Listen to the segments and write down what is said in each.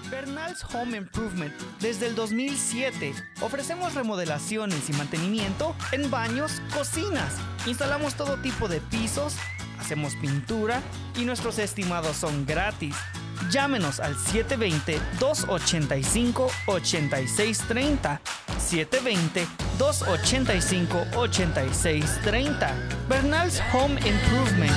Bernal's Home Improvement. Desde el 2007 ofrecemos remodelaciones y mantenimiento en baños, cocinas. Instalamos todo tipo de pisos, hacemos pintura y nuestros estimados son gratis. Llámenos al 720-285-8630. 720-285-8630. Bernal's Home Improvement.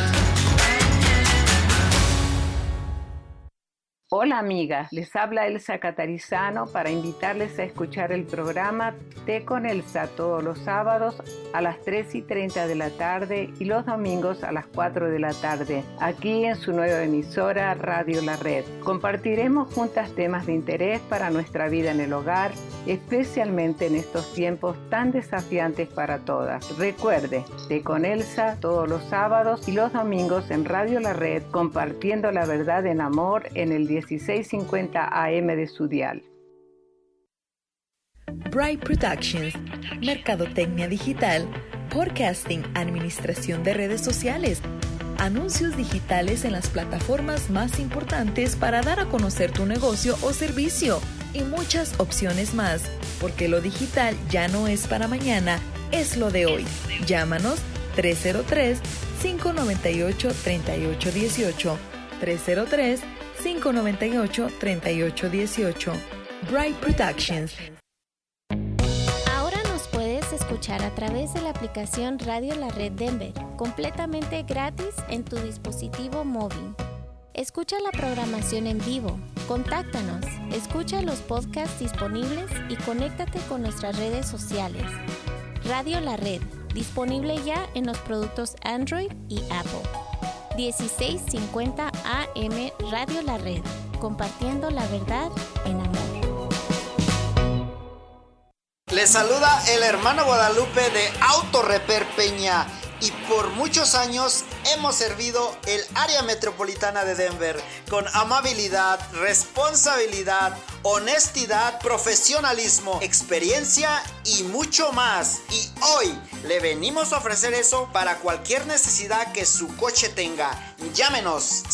Hola amigas, les habla Elsa Catarizano para invitarles a escuchar el programa Té con Elsa todos los sábados a las 3:30 de la tarde y los domingos a las 4 de la tarde, aquí en su nueva emisora Radio La Red. Compartiremos juntas temas de interés para nuestra vida en el hogar, especialmente en estos tiempos tan desafiantes para todas. Recuerde, Té con Elsa todos los sábados y los domingos en Radio La Red, compartiendo la verdad en amor en el 1650 AM de su dial. Bright Productions, mercadotecnia digital, podcasting, administración de redes sociales, anuncios digitales en las plataformas más importantes para dar a conocer tu negocio o servicio y muchas opciones más, porque lo digital ya no es para mañana, es lo de hoy. Llámanos 303-598-3818, 303-598-3818. Bright Productions. Ahora nos puedes escuchar a través de la aplicación Radio La Red Denver, completamente gratis en tu dispositivo móvil. Escucha la programación en vivo, contáctanos, escucha los podcasts disponibles y conéctate con nuestras redes sociales. Radio La Red, disponible ya en los productos Android y Apple. 1650 AM Radio La Red, compartiendo la verdad en amor. Les saluda el hermano Guadalupe de Auto Repair Peña y por muchos años hemos servido el área metropolitana de Denver con amabilidad, responsabilidad, honestidad, profesionalismo, experiencia y mucho más. Y hoy le venimos a ofrecer eso para cualquier necesidad que su coche tenga. Llámenos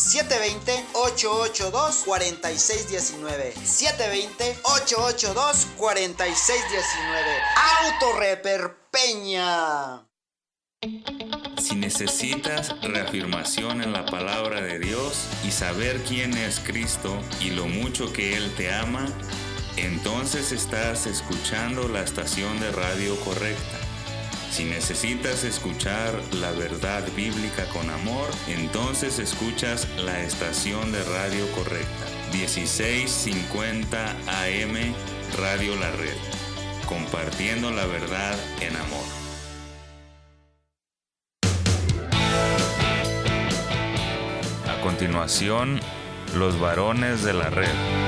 720-882-4619. 720-882-4619. Auto Repair Peña. Si necesitas reafirmación en la palabra de Dios y saber quién es Cristo y lo mucho que Él te ama, entonces estás escuchando la estación de radio correcta. Si necesitas escuchar la verdad bíblica con amor, entonces escuchas la estación de radio correcta. 1650 AM Radio La Red, compartiendo la verdad en amor. A continuación, los varones de la red.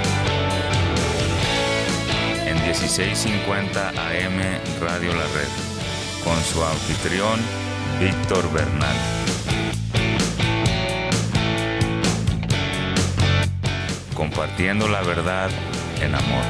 En 1650 AM Radio La Red, con su anfitrión, Víctor Bernal. Compartiendo la verdad en amor.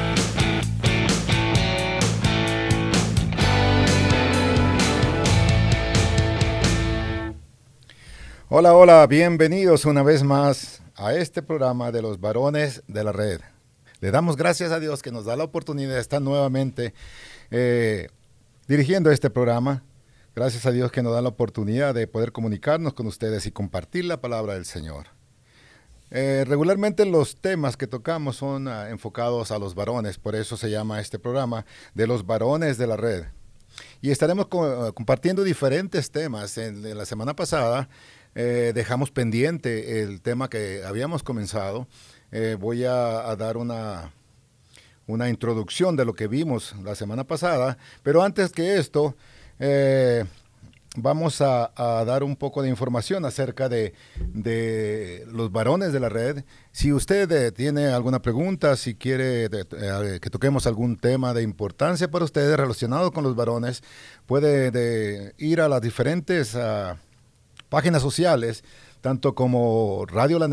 Hola, hola, bienvenidos una vez más a este programa de los varones de la red. Le damos gracias a Dios que nos da la oportunidad de estar nuevamente dirigiendo este programa. Gracias a Dios que nos da la oportunidad de poder comunicarnos con ustedes y compartir la palabra del Señor. Regularmente los temas que tocamos son enfocados a los varones, por eso se llama este programa de los varones de la red. Y estaremos compartiendo diferentes temas. En la semana pasada dejamos pendiente el tema que habíamos comenzado. Voy a dar una introducción de lo que vimos la semana pasada, pero antes que esto, vamos a dar un poco de información acerca de los varones de la red. Si usted tiene alguna pregunta, si quiere que toquemos algún tema de importancia para ustedes relacionado con los varones, puede ir a las diferentes páginas sociales, tanto como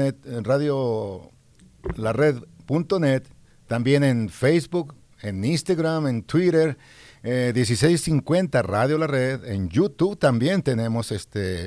radiolared.net, también en Facebook, en Instagram, en Twitter, 1650 Radio La Red, en YouTube también tenemos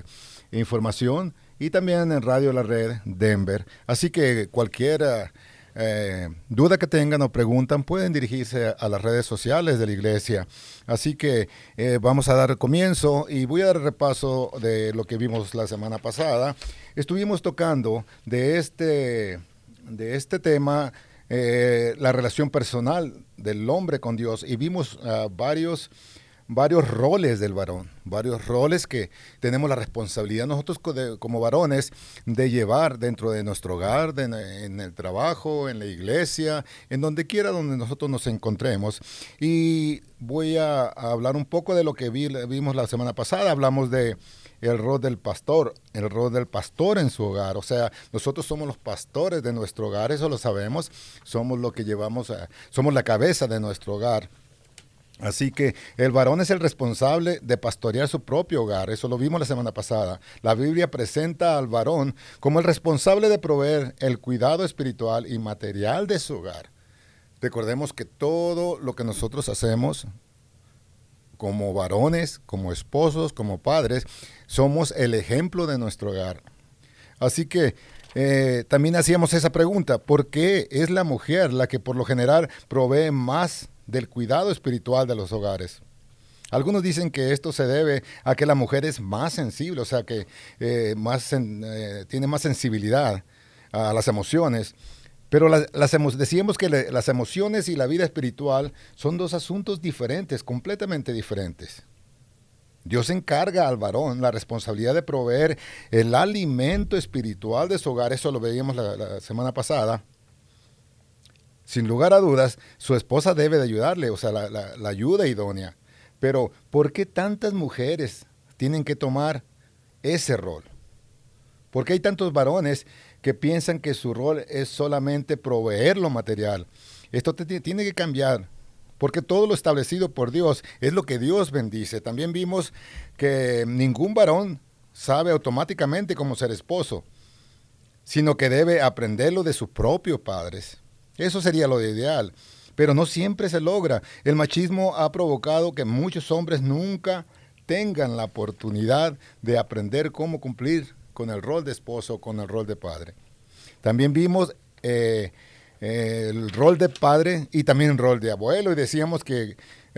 información y también en Radio La Red Denver. Así que cualquier duda que tengan o preguntan, pueden dirigirse a las redes sociales de la iglesia. Así que vamos a dar comienzo y voy a dar repaso de lo que vimos la semana pasada. Estuvimos tocando de este tema, la relación personal del hombre con Dios, y vimos varios roles del varón, varios roles que tenemos la responsabilidad nosotros como varones de llevar dentro de nuestro hogar, en el trabajo, en la iglesia, en donde quiera donde nosotros nos encontremos. Y voy a hablar un poco de lo que vimos la semana pasada. Hablamos de el rol del pastor en su hogar. O sea, nosotros somos los pastores de nuestro hogar, eso lo sabemos, somos lo que somos la cabeza de nuestro hogar. Así que el varón es el responsable de pastorear su propio hogar. Eso lo vimos la semana pasada. La Biblia presenta al varón como el responsable de proveer el cuidado espiritual y material de su hogar. Recordemos que todo lo que nosotros hacemos como varones, como esposos, como padres, somos el ejemplo de nuestro hogar. Así que también hacíamos esa pregunta: ¿por qué es la mujer la que por lo general provee más del cuidado espiritual de los hogares? Algunos dicen que esto se debe a que la mujer es más sensible, o sea que tiene más sensibilidad a las emociones. Pero decíamos que las emociones y la vida espiritual son dos asuntos diferentes, completamente diferentes. Dios encarga al varón la responsabilidad de proveer el alimento espiritual de su hogar. Eso lo veíamos la semana pasada. Sin lugar a dudas, su esposa debe de ayudarle, o sea, la ayuda idónea. Pero, ¿por qué tantas mujeres tienen que tomar ese rol? ¿Por qué hay tantos varones que piensan que su rol es solamente proveer lo material? Esto tiene que cambiar, porque todo lo establecido por Dios es lo que Dios bendice. También vimos que ningún varón sabe automáticamente cómo ser esposo, sino que debe aprenderlo de sus propios padres. Eso sería lo ideal, pero no siempre se logra. El machismo ha provocado que muchos hombres nunca tengan la oportunidad de aprender cómo cumplir con el rol de esposo, con el rol de padre. También vimos el rol de padre y también el rol de abuelo, y decíamos que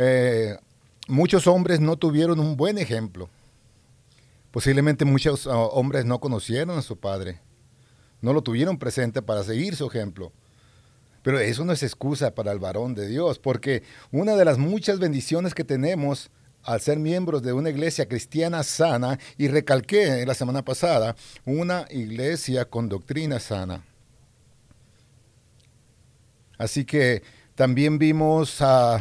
muchos hombres no tuvieron un buen ejemplo. Posiblemente muchos hombres no conocieron a su padre, no lo tuvieron presente para seguir su ejemplo. Pero eso no es excusa para el varón de Dios, porque una de las muchas bendiciones que tenemos al ser miembros de una iglesia cristiana sana, y recalqué la semana pasada, una iglesia con doctrina sana. Así que también vimos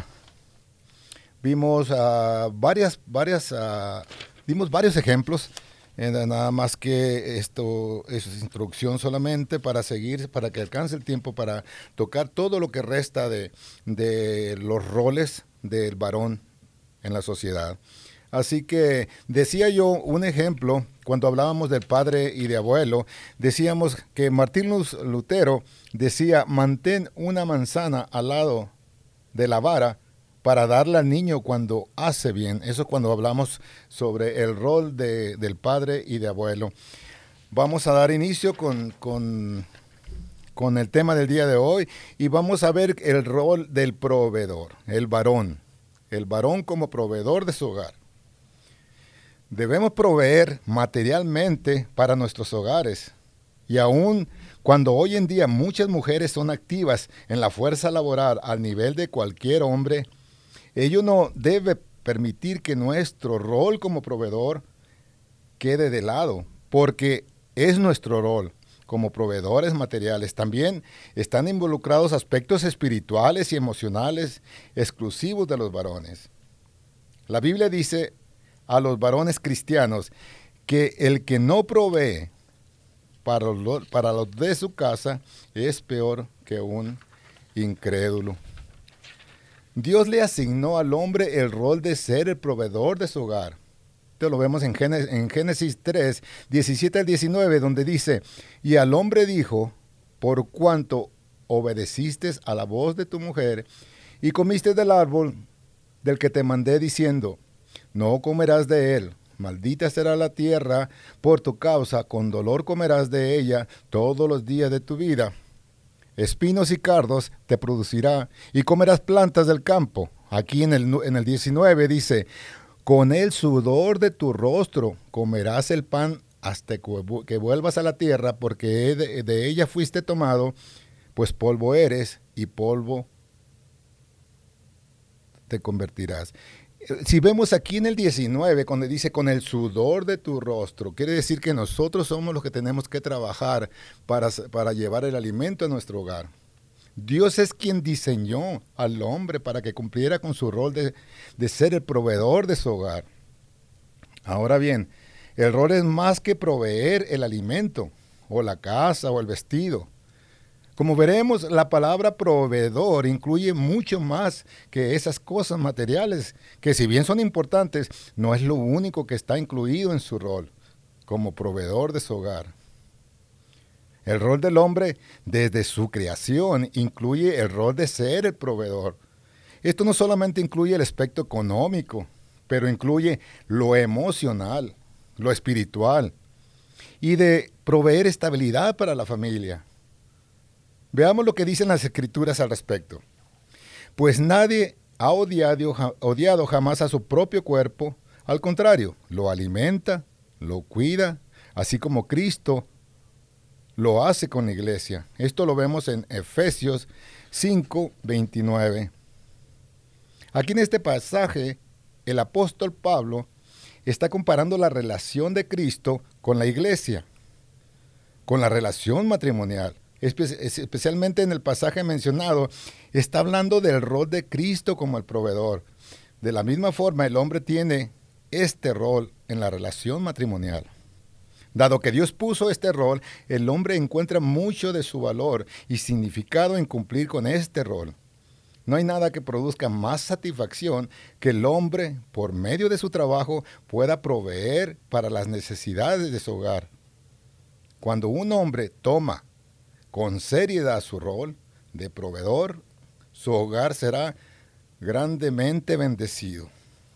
varios ejemplos. Nada más que eso es instrucción solamente para seguir, para que alcance el tiempo para tocar todo lo que resta de los roles del varón en la sociedad. Así que decía yo un ejemplo, cuando hablábamos del padre y de abuelo, decíamos que Martín Lutero decía: mantén una manzana al lado de la vara para darle al niño cuando hace bien. Eso es cuando hablamos sobre el rol del padre y de abuelo. Vamos a dar inicio con el tema del día de hoy, y vamos a ver el rol del proveedor, el varón como proveedor de su hogar. Debemos proveer materialmente para nuestros hogares, y aún cuando hoy en día muchas mujeres son activas en la fuerza laboral al nivel de cualquier hombre, ello no debe permitir que nuestro rol como proveedor quede de lado, porque es nuestro rol como proveedores materiales. También están involucrados aspectos espirituales y emocionales exclusivos de los varones. La Biblia dice a los varones cristianos que el que no provee para los de su casa es peor que un incrédulo. Dios le asignó al hombre el rol de ser el proveedor de su hogar. Esto lo vemos en Génesis 3, 17 al 19, donde dice: y al hombre dijo: por cuanto obedeciste a la voz de tu mujer y comiste del árbol del que te mandé diciendo: no comerás de él, maldita será la tierra por tu causa, con dolor comerás de ella todos los días de tu vida. espinos y cardos te producirá, y comerás plantas del campo. Aquí en el 19 dice, con el sudor de tu rostro comerás el pan hasta que vuelvas a la tierra, porque de ella fuiste tomado, pues polvo eres y polvo te convertirás. Si vemos aquí en el 19, cuando dice con el sudor de tu rostro, quiere decir que nosotros somos los que tenemos que trabajar para llevar el alimento a nuestro hogar. Dios es quien diseñó al hombre para que cumpliera con su rol de ser el proveedor de su hogar. Ahora bien, el rol es más que proveer el alimento, o la casa, o el vestido. Como veremos, la palabra proveedor incluye mucho más que esas cosas materiales, que si bien son importantes, no es lo único que está incluido en su rol como proveedor de su hogar. El rol del hombre desde su creación incluye el rol de ser el proveedor. Esto no solamente incluye el aspecto económico, pero incluye lo emocional, lo espiritual y de proveer estabilidad para la familia. Veamos lo que dicen las Escrituras al respecto. Pues nadie ha odiado jamás a su propio cuerpo, al contrario, lo alimenta, lo cuida, así como Cristo lo hace con la iglesia. Esto lo vemos en Efesios 5:29. Aquí en este pasaje, el apóstol Pablo está comparando la relación de Cristo con la iglesia, con la relación matrimonial. Especialmente en el pasaje mencionado, está hablando del rol de Cristo como el proveedor. De la misma forma, el hombre tiene este rol en la relación matrimonial. Dado que Dios puso este rol, el hombre encuentra mucho de su valor y significado en cumplir con este rol. No hay nada que produzca más satisfacción que el hombre, por medio de su trabajo, pueda proveer para las necesidades de su hogar. Cuando un hombre toma con seriedad su rol de proveedor, su hogar será grandemente bendecido.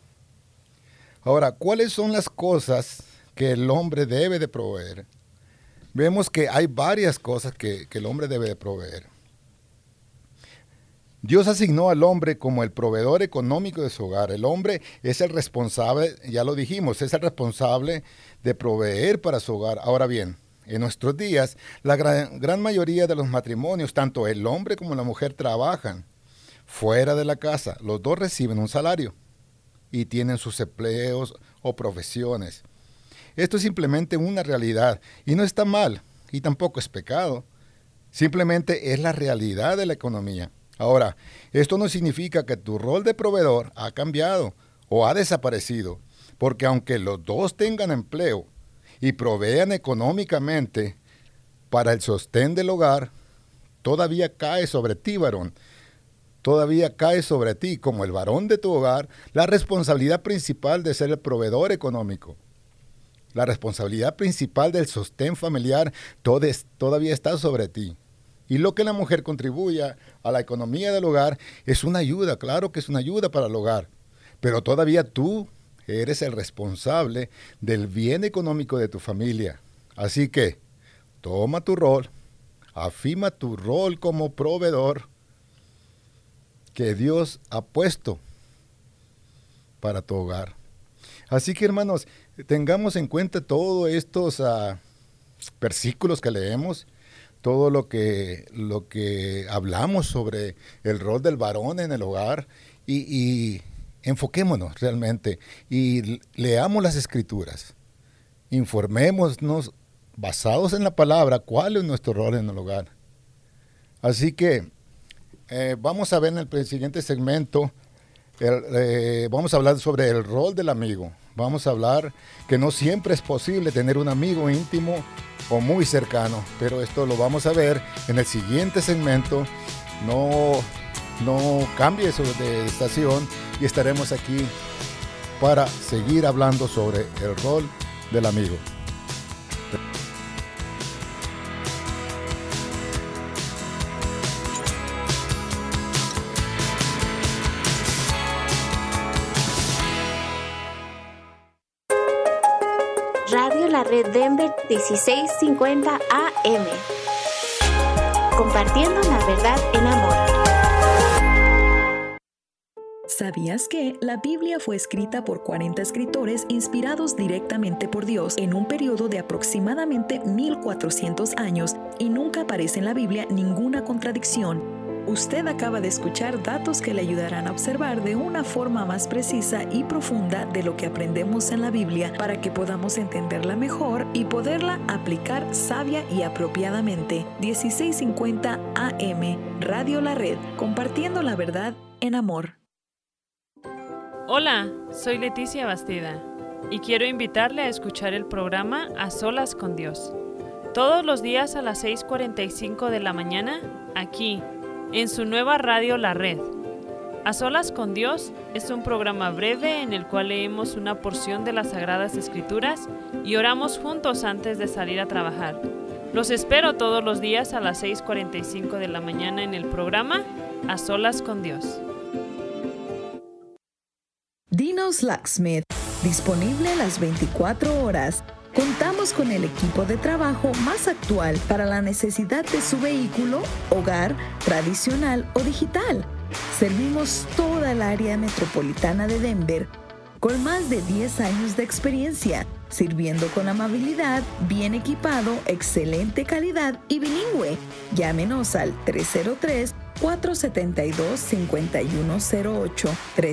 Ahora, ¿cuáles son las cosas que el hombre debe de proveer? Vemos que hay varias cosas que el hombre debe de proveer. Dios asignó al hombre como el proveedor económico de su hogar. El hombre es el responsable, ya lo dijimos, es el responsable de proveer para su hogar. Ahora bien, en nuestros días, la gran mayoría de los matrimonios, tanto el hombre como la mujer, trabajan fuera de la casa. Los dos reciben un salario y tienen sus empleos o profesiones. Esto es simplemente una realidad y no está mal y tampoco es pecado. Simplemente es la realidad de la economía. Ahora, esto no significa que tu rol de proveedor ha cambiado o ha desaparecido, porque aunque los dos tengan empleo y provean económicamente para el sostén del hogar, todavía cae sobre ti, varón. Todavía cae sobre ti, como el varón de tu hogar, la responsabilidad principal de ser el proveedor económico. La responsabilidad principal del sostén familiar todavía está sobre ti. Y lo que la mujer contribuya a la economía del hogar es una ayuda, claro que es una ayuda para el hogar. Pero todavía tú eres el responsable del bien económico de tu familia. Así que toma tu rol, afirma tu rol como proveedor que Dios ha puesto para tu hogar. Así que, hermanos, tengamos en cuenta todos estos versículos que leemos, todo lo que hablamos sobre el rol del varón en el hogar y enfoquémonos realmente y leamos las Escrituras. Informémonos basados en la palabra cuál es nuestro rol en el hogar. Así que vamos a ver en el siguiente segmento, vamos a hablar sobre el rol del amigo. Vamos a hablar que no siempre es posible tener un amigo íntimo o muy cercano, pero esto lo vamos a ver en el siguiente segmento. No cambie eso de estación y estaremos aquí para seguir hablando sobre el rol del amigo. Radio La Red Denver 1650 AM. compartiendo la verdad en amor. ¿Sabías que la Biblia fue escrita por 40 escritores inspirados directamente por Dios en un periodo de aproximadamente 1400 años y nunca aparece en la Biblia ninguna contradicción? Usted acaba de escuchar datos que le ayudarán a observar de una forma más precisa y profunda de lo que aprendemos en la Biblia para que podamos entenderla mejor y poderla aplicar sabia y apropiadamente. 1650 AM, Radio La Red, compartiendo la verdad en amor. Hola, soy Leticia Bastida y quiero invitarle a escuchar el programa A Solas con Dios. Todos los días a las 6:45 de la mañana, aquí, en su nueva radio La Red. A Solas con Dios es un programa breve en el cual leemos una porción de las Sagradas Escrituras y oramos juntos antes de salir a trabajar. Los espero todos los días a las 6:45 de la mañana en el programa A Solas con Dios. Dino's Locksmith, disponible las 24 horas. Contamos con el equipo de trabajo más actual para la necesidad de su vehículo, hogar, tradicional o digital. Servimos toda el área metropolitana de Denver con más de 10 años de experiencia, sirviendo con amabilidad, bien equipado, excelente calidad y bilingüe. Llámenos al 303-472-5108,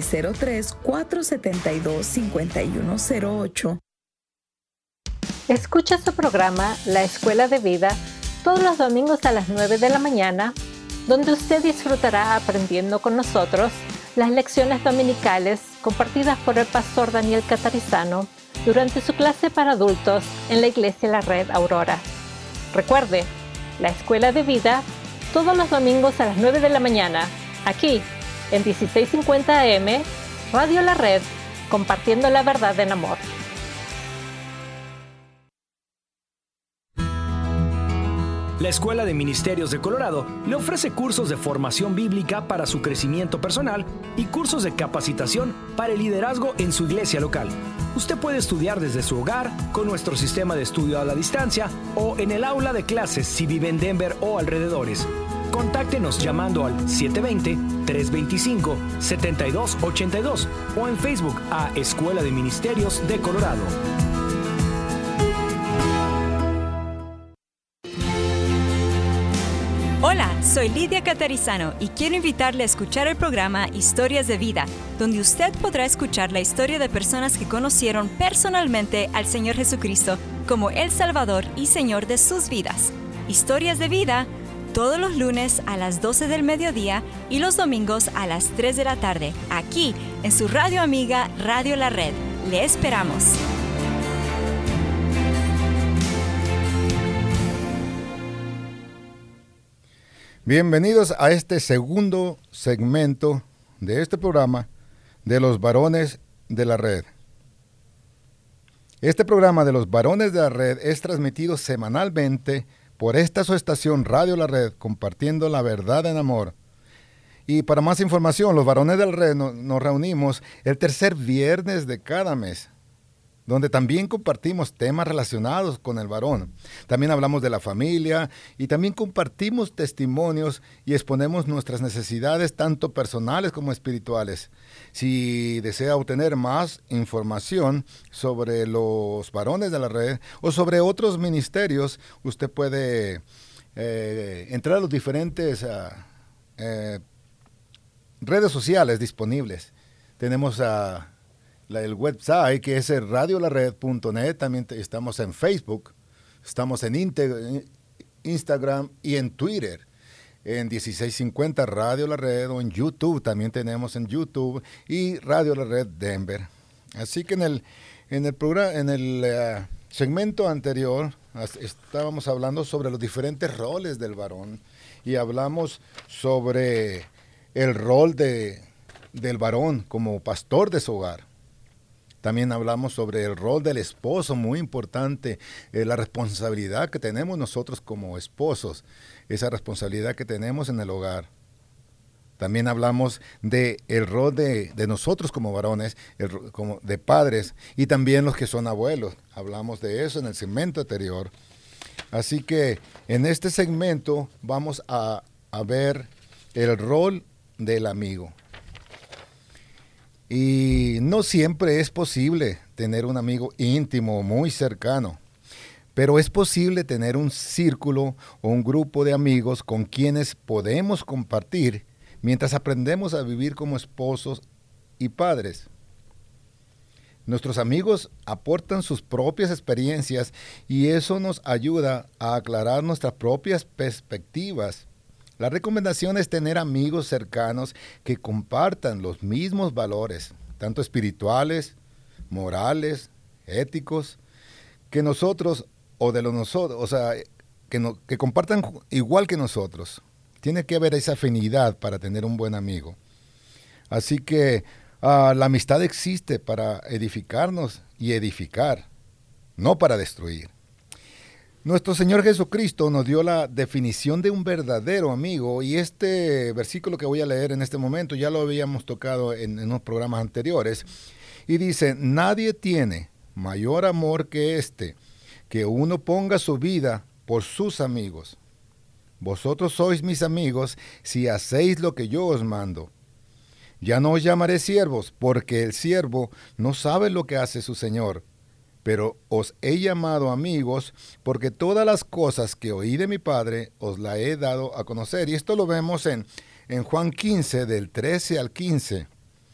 303-472-5108. Escucha su programa La Escuela de Vida todos los domingos a las 9 de la mañana, donde usted disfrutará aprendiendo con nosotros las lecciones dominicales compartidas por el pastor Daniel Catarizano durante su clase para adultos en la Iglesia La Red Aurora. Recuerde, La Escuela de Vida todos los domingos a las 9 de la mañana, aquí en 1650 AM, Radio La Red, compartiendo la verdad en amor. La Escuela de Ministerios de Colorado le ofrece cursos de formación bíblica para su crecimiento personal y cursos de capacitación para el liderazgo en su iglesia local. Usted puede estudiar desde su hogar con nuestro sistema de estudio a la distancia o en el aula de clases si vive en Denver o alrededores. Contáctenos llamando al 720-325-7282 o en Facebook a Escuela de Ministerios de Colorado. Hola, soy Lidia Catarizano y quiero invitarle a escuchar el programa Historias de Vida, donde usted podrá escuchar la historia de personas que conocieron personalmente al Señor Jesucristo como el Salvador y Señor de sus vidas. Historias de Vida, todos los lunes a las 12 del mediodía y los domingos a las 3 de la tarde, aquí en su radio amiga Radio La Red. Le esperamos. Bienvenidos a este segundo segmento de este programa de los varones de la red. Este programa de los varones de la red es transmitido semanalmente por esta su estación Radio La Red, compartiendo la verdad en amor. Y para más información, los varones de la red nos reunimos el tercer viernes de cada mes, donde también compartimos temas relacionados con el varón. También hablamos de la familia y también compartimos testimonios y exponemos nuestras necesidades tanto personales como espirituales. Si desea obtener más información sobre los varones de la red o sobre otros ministerios, usted puede entrar a los diferentes redes sociales disponibles. Tenemos el website que es radiolared.net, también estamos en Facebook, estamos en Instagram y en Twitter, en 1650 Radio La Red, o en YouTube, también tenemos en YouTube, y Radio La Red Denver. Así que en el segmento anterior estábamos hablando sobre los diferentes roles del varón y hablamos sobre el rol del varón como pastor de su hogar. También hablamos sobre el rol del esposo, muy importante, la responsabilidad que tenemos nosotros como esposos, esa responsabilidad que tenemos en el hogar. También hablamos del rol de nosotros como varones, como de padres, y también los que son abuelos. Hablamos de eso en el segmento anterior. Así que en este segmento vamos a ver el rol del amigo. Y no siempre es posible tener un amigo íntimo, muy cercano, pero es posible tener un círculo o un grupo de amigos con quienes podemos compartir mientras aprendemos a vivir como esposos y padres. Nuestros amigos aportan sus propias experiencias y eso nos ayuda a aclarar nuestras propias perspectivas. La recomendación es tener amigos cercanos que compartan los mismos valores, tanto espirituales, morales, éticos, que nosotros que compartan igual que nosotros. Tiene que haber esa afinidad para tener un buen amigo. Así que la amistad existe para edificarnos y edificar, no para destruir. Nuestro Señor Jesucristo nos dio la definición de un verdadero amigo y este versículo que voy a leer en este momento ya lo habíamos tocado en unos programas anteriores y dice, nadie tiene mayor amor que este, que uno ponga su vida por sus amigos. Vosotros sois mis amigos si hacéis lo que yo os mando. Ya no os llamaré siervos, porque el siervo no sabe lo que hace su Señor. Pero os he llamado amigos, porque todas las cosas que oí de mi Padre os la he dado a conocer. Y esto lo vemos en Juan 15, del 13 al 15.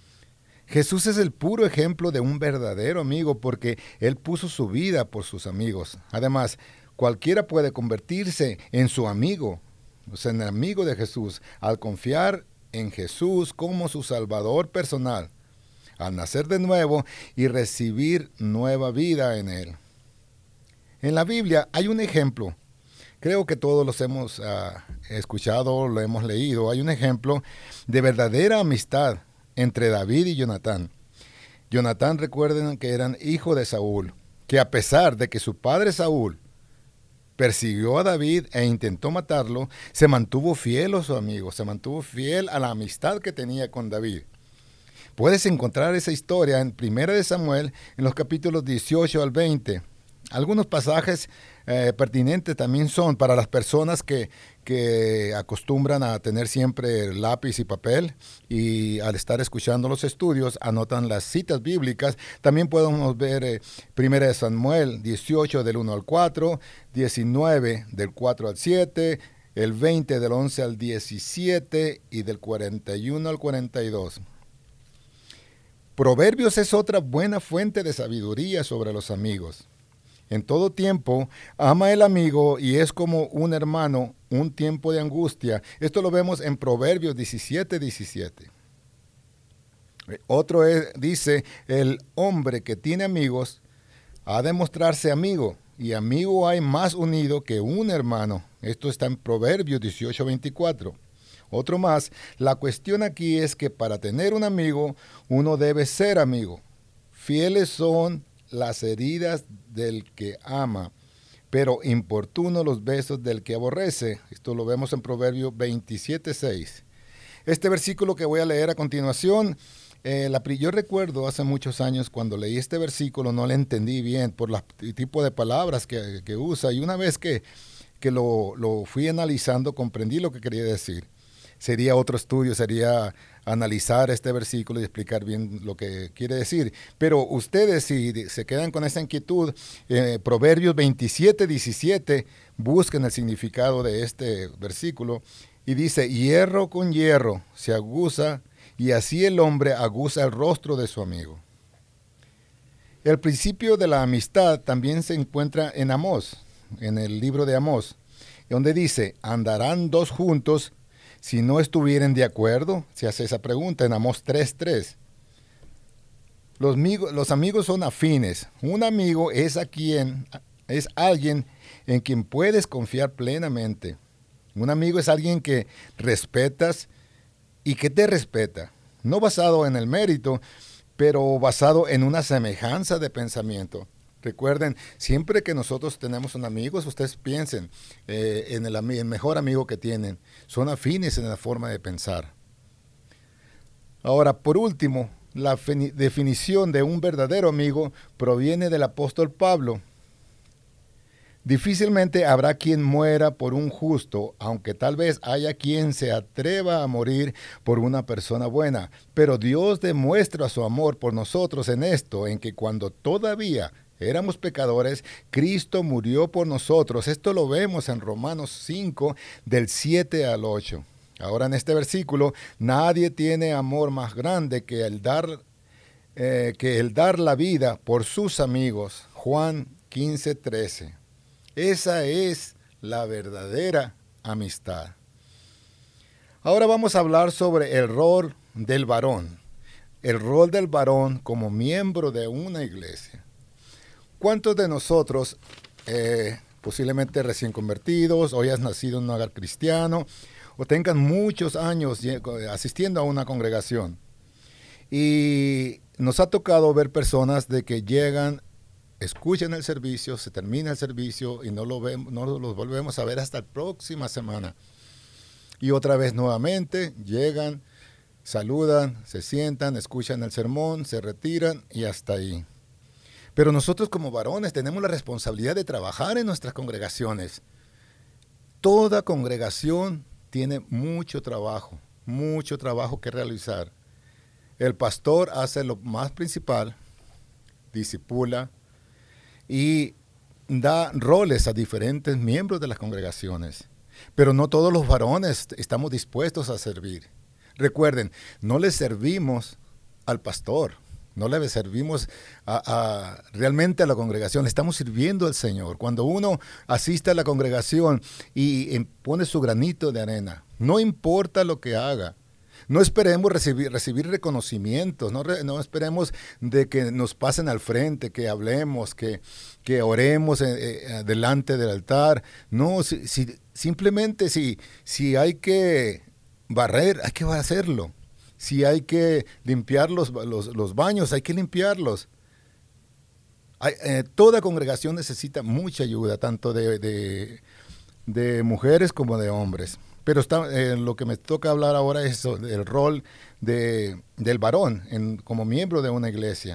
Jesús es el puro ejemplo de un verdadero amigo, porque Él puso su vida por sus amigos. Además, cualquiera puede convertirse en su amigo, o sea, en el amigo de Jesús, al confiar en Jesús como su Salvador personal, al nacer de nuevo y recibir nueva vida en Él. En la Biblia hay un ejemplo, creo que todos los hemos escuchado, lo hemos leído, hay un ejemplo de verdadera amistad entre David y Jonatán. Jonatán, recuerden que eran hijo de Saúl, que a pesar de que su padre Saúl persiguió a David e intentó matarlo, se mantuvo fiel a su amigo, se mantuvo fiel a la amistad que tenía con David. Puedes encontrar esa historia en 1 Samuel, en los capítulos 18 al 20. Algunos pasajes pertinentes también son para las personas que acostumbran a tener siempre lápiz y papel y al estar escuchando los estudios anotan las citas bíblicas. También podemos ver 1 Samuel 18 del 1 al 4, 19 del 4 al 7, el 20 del 11 al 17 y del 41 al 42. Proverbios es otra buena fuente de sabiduría sobre los amigos. En todo tiempo, ama el amigo y es como un hermano, un tiempo de angustia. Esto lo vemos en Proverbios 17:17. Otro dice, el hombre que tiene amigos ha de mostrarse amigo, y amigo hay más unido que un hermano. Esto está en Proverbios 18:24. Otro más, la cuestión aquí es que para tener un amigo, uno debe ser amigo. Fieles son las heridas del que ama, pero importunos los besos del que aborrece. Esto lo vemos en Proverbios 27:6. Este versículo que voy a leer a continuación, yo recuerdo hace muchos años cuando leí este versículo, no le entendí bien por el tipo de palabras que usa, y una vez que lo fui analizando, comprendí lo que quería decir. Sería otro estudio, sería analizar este versículo y explicar bien lo que quiere decir. Pero ustedes, si se quedan con esa inquietud, Proverbios 27:17, busquen el significado de este versículo. Y dice, hierro con hierro se aguza, y así el hombre aguza el rostro de su amigo. El principio de la amistad también se encuentra en Amós, en el libro de Amós, donde dice, andarán dos juntos si no estuvieren de acuerdo. Se hace esa pregunta en Amós 3:3. Los amigos son afines. Un amigo es alguien en quien puedes confiar plenamente. Un amigo es alguien que respetas y que te respeta. No basado en el mérito, pero basado en una semejanza de pensamiento. Recuerden, siempre que nosotros tenemos un amigo, ustedes piensen en el mejor amigo que tienen. Son afines en la forma de pensar. Ahora, por último, la definición de un verdadero amigo proviene del apóstol Pablo. Difícilmente habrá quien muera por un justo, aunque tal vez haya quien se atreva a morir por una persona buena. Pero Dios demuestra su amor por nosotros en esto, en que cuando todavía éramos pecadores, Cristo murió por nosotros. Esto lo vemos en Romanos 5, del 7 al 8. Ahora en este versículo, nadie tiene amor más grande que el dar la vida por sus amigos. Juan 15, 13. Esa es la verdadera amistad. Ahora vamos a hablar sobre el rol del varón. El rol del varón como miembro de una iglesia. ¿Cuántos de nosotros, posiblemente recién convertidos, o hayas nacido en un hogar cristiano, o tengan muchos años asistiendo a una congregación? Y nos ha tocado ver personas de que llegan, escuchan el servicio, se termina el servicio y no los volvemos a ver hasta la próxima semana. Y otra vez nuevamente llegan, saludan, se sientan, escuchan el sermón, se retiran y hasta ahí. Pero nosotros como varones tenemos la responsabilidad de trabajar en nuestras congregaciones. Toda congregación tiene mucho trabajo que realizar. El pastor hace lo más principal, discipula, y da roles a diferentes miembros de las congregaciones. Pero no todos los varones estamos dispuestos a servir. Recuerden, no le servimos al pastor, no le servimos realmente a la congregación, le estamos sirviendo al Señor. Cuando uno asiste a la congregación y pone su granito de arena, no importa lo que haga, no esperemos recibir reconocimientos, no esperemos de que nos pasen al frente, que hablemos, que oremos delante del altar. No, simplemente si hay que barrer, hay que hacerlo. Si hay que limpiar los baños, hay que limpiarlos. Toda congregación necesita mucha ayuda, tanto de mujeres como de hombres. Pero lo que me toca hablar ahora es el rol del varón como miembro de una iglesia.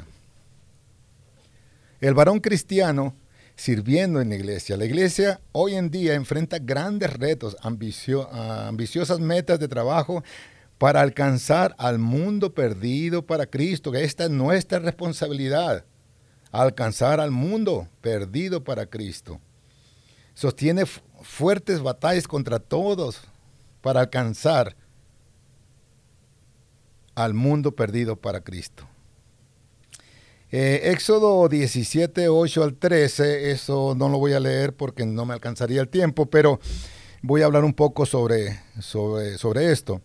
El varón cristiano sirviendo en la iglesia. La iglesia hoy en día enfrenta grandes retos, ambiciosas metas de trabajo para alcanzar al mundo perdido para Cristo. Que esta es nuestra responsabilidad, alcanzar al mundo perdido para Cristo. Sostiene fuertes batallas contra todos para alcanzar al mundo perdido para Cristo. Éxodo 17, 8 al 13, eso no lo voy a leer porque no me alcanzaría el tiempo, pero voy a hablar un poco sobre esto.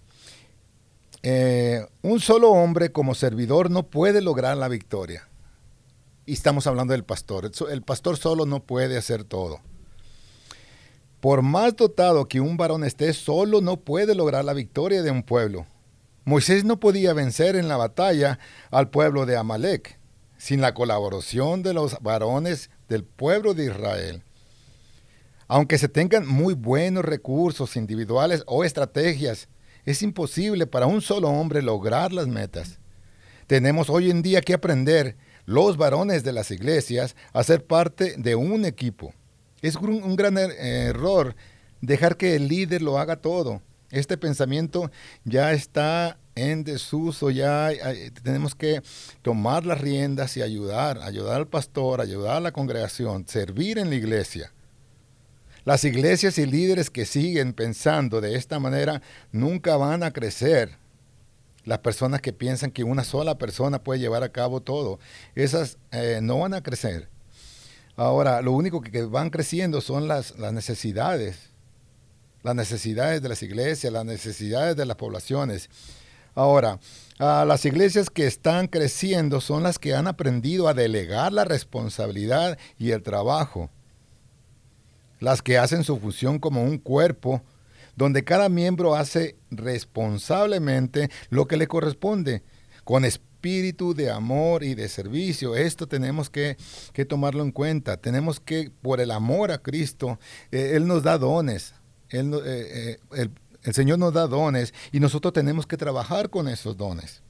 Un solo hombre como servidor no puede lograr la victoria. Y estamos hablando del pastor. El pastor solo no puede hacer todo. Por más dotado que un varón esté, solo no puede lograr la victoria de un pueblo. Moisés no podía vencer en la batalla al pueblo de Amalek sin la colaboración de los varones del pueblo de Israel. Aunque se tengan muy buenos recursos individuales o estrategias, es imposible para un solo hombre lograr las metas. Tenemos hoy en día que aprender, los varones de las iglesias, a ser parte de un equipo. Es un gran error dejar que el líder lo haga todo. Este pensamiento ya está en desuso, tenemos que tomar las riendas y ayudar al pastor, ayudar a la congregación, servir en la iglesia. Las iglesias y líderes que siguen pensando de esta manera nunca van a crecer. Las personas que piensan que una sola persona puede llevar a cabo todo, esas no van a crecer. Ahora, lo único que van creciendo son las necesidades de las iglesias, las necesidades de las poblaciones. Ahora, las iglesias que están creciendo son las que han aprendido a delegar la responsabilidad y el trabajo. Las que hacen su función como un cuerpo, donde cada miembro hace responsablemente lo que le corresponde, con espíritu de amor y de servicio. Esto tenemos que tomarlo en cuenta. Tenemos que, por el amor a Cristo, Él nos da dones. El Señor nos da dones y nosotros tenemos que trabajar con esos dones.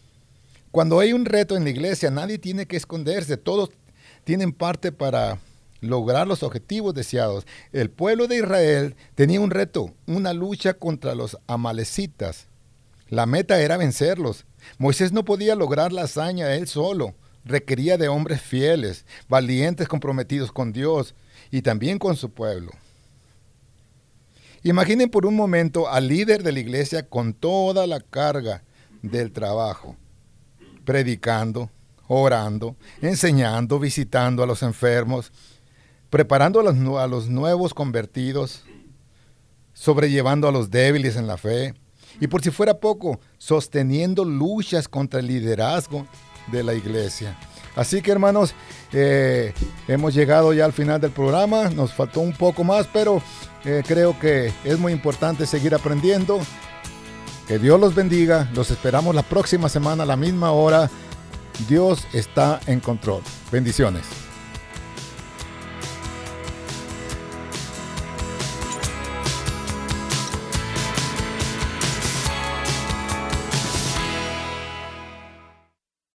Cuando hay un reto en la iglesia, nadie tiene que esconderse. Todos tienen parte para lograr los objetivos deseados. El pueblo de Israel tenía un reto, una lucha contra los amalecitas. La meta era vencerlos. Moisés no podía lograr la hazaña él solo. Requería de hombres fieles, valientes, comprometidos con Dios y también con su pueblo. Imaginen por un momento al líder de la iglesia con toda la carga del trabajo, predicando, orando, enseñando, visitando a los enfermos, preparando a los nuevos convertidos, sobrellevando a los débiles en la fe y, por si fuera poco, sosteniendo luchas contra el liderazgo de la iglesia. Así que, hermanos, hemos llegado ya al final del programa. Nos faltó un poco más, pero creo que es muy importante seguir aprendiendo. Que Dios los bendiga. Los esperamos la próxima semana a la misma hora. Dios está en control. Bendiciones.